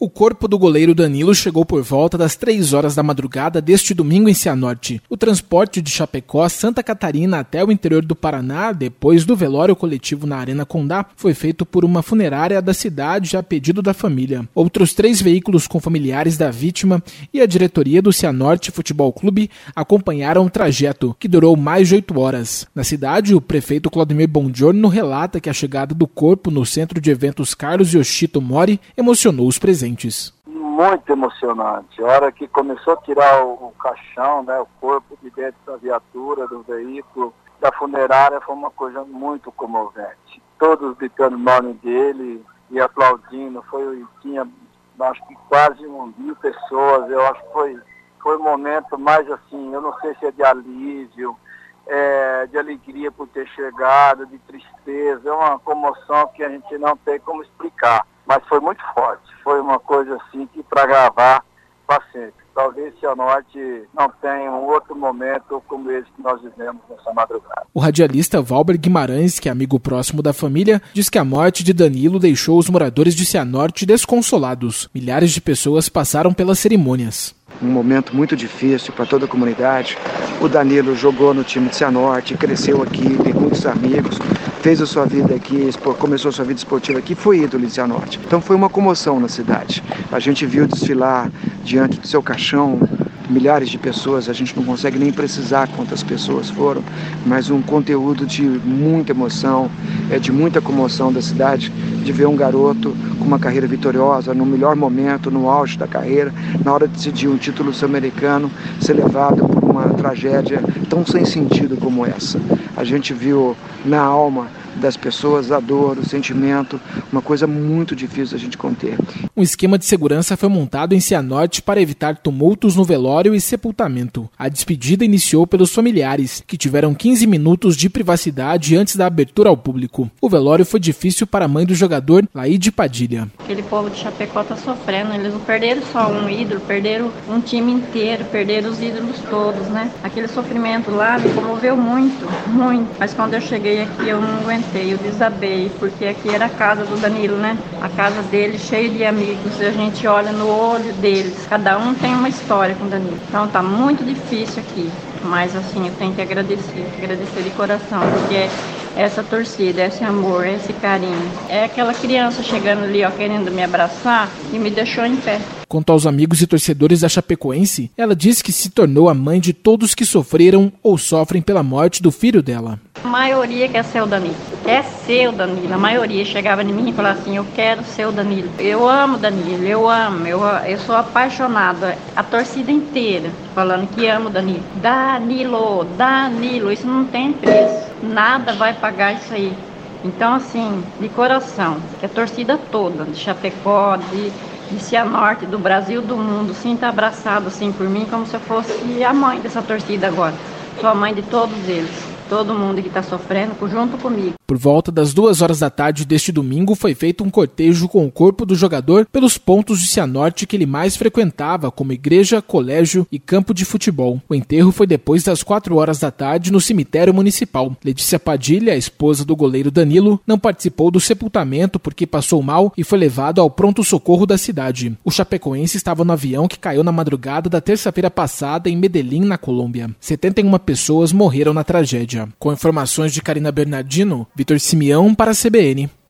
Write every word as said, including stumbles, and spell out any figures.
O corpo do goleiro Danilo chegou por volta das três horas da madrugada deste domingo em Cianorte. O transporte de Chapecó, Santa Catarina até o interior do Paraná, depois do velório coletivo na Arena Condá, foi feito por uma funerária da cidade a pedido da família. Outros três veículos com familiares da vítima e a diretoria do Cianorte Futebol Clube acompanharam o trajeto, que durou mais de oito horas. Na cidade, o prefeito Claudemir Bongiorno relata que a chegada do corpo no centro de eventos Carlos Yoshito Mori emocionou os presentes. Muito emocionante. A hora que começou a tirar o, o caixão, né, o corpo de dentro da viatura, do veículo, da funerária, foi uma coisa muito comovente. Todos gritando o nome dele e aplaudindo. Foi, tinha acho que quase um mil pessoas. Eu acho que foi, foi um momento mais assim, eu não sei se é de alívio, é, de alegria por ter chegado, de tristeza. É uma comoção que a gente não tem como explicar. Mas foi muito forte, foi uma coisa assim que para gravar para sempre. Talvez Cianorte não tenha um outro momento como esse que nós vivemos nessa madrugada. O radialista Valber Guimarães, que é amigo próximo da família, diz que a morte de Danilo deixou os moradores de Cianorte desconsolados. Milhares de pessoas passaram pelas cerimônias. Um momento muito difícil para toda a comunidade. O Danilo jogou no time de Cianorte, cresceu aqui, tem muitos amigos, fez a sua vida aqui, começou a sua vida esportiva aqui, foi ídolo de Cianorte. Então foi uma comoção na cidade. A gente viu desfilar diante do seu caixão milhares de pessoas, a gente não consegue nem precisar quantas pessoas foram, mas um conteúdo de muita emoção, é de muita comoção da cidade, de ver um garoto com uma carreira vitoriosa, no melhor momento, no auge da carreira, na hora de decidir um título sul-americano, ser levado por uma tragédia tão sem sentido como essa. A gente viu na alma das pessoas a dor, o sentimento, uma coisa muito difícil a gente conter. Um esquema de segurança foi montado em Cianorte para evitar tumultos no velório e sepultamento. A despedida iniciou pelos familiares, que tiveram quinze minutos de privacidade antes da abertura ao público. O velório foi difícil para a mãe do jogador, Laide Padilha. Aquele povo de Chapecó está sofrendo, eles não perderam só um ídolo, perderam um time inteiro, perderam os ídolos todos, né? Aquele sofrimento lá me comoveu muito, muito. Mas quando eu cheguei aqui eu não aguentei, eu desabei, porque aqui era a casa do Danilo, né? A casa dele cheia de amigos, e a gente olha no olho deles, cada um tem uma história com o Danilo. Então tá muito difícil aqui, mas assim, eu tenho que agradecer, agradecer de coração, porque essa torcida, esse amor, esse carinho, é aquela criança chegando ali, ó, querendo me abraçar e me deixou em pé. Quanto aos amigos e torcedores da Chapecoense, ela diz que se tornou a mãe de todos que sofreram ou sofrem pela morte do filho dela. A maioria quer ser o Danilo, quer ser o Danilo. A maioria chegava em mim e falava assim, eu quero ser o Danilo. Eu amo o Danilo, eu amo, eu, eu sou apaixonada. A torcida inteira falando que amo o Danilo. Danilo, Danilo, isso não tem preço, nada vai pagar isso aí. Então assim, de coração, que a torcida toda, de Chapecó, de... de Cianorte, do Brasil, do mundo, sinta abraçado assim por mim, como se eu fosse a mãe dessa torcida agora. Sou a mãe de todos eles, todo mundo que está sofrendo, junto comigo. Por volta das duas horas da tarde deste domingo, foi feito um cortejo com o corpo do jogador pelos pontos de Cianorte que ele mais frequentava, como igreja, colégio e campo de futebol. O enterro foi depois das quatro horas da tarde no cemitério municipal. Letícia Padilha, a esposa do goleiro Danilo, não participou do sepultamento porque passou mal e foi levado ao pronto-socorro da cidade. O chapecoense estava no avião que caiu na madrugada da terça-feira passada em Medellín, na Colômbia. setenta e uma pessoas morreram na tragédia. Com informações de Karina Bernardino, Vitor Simeão para a C B N.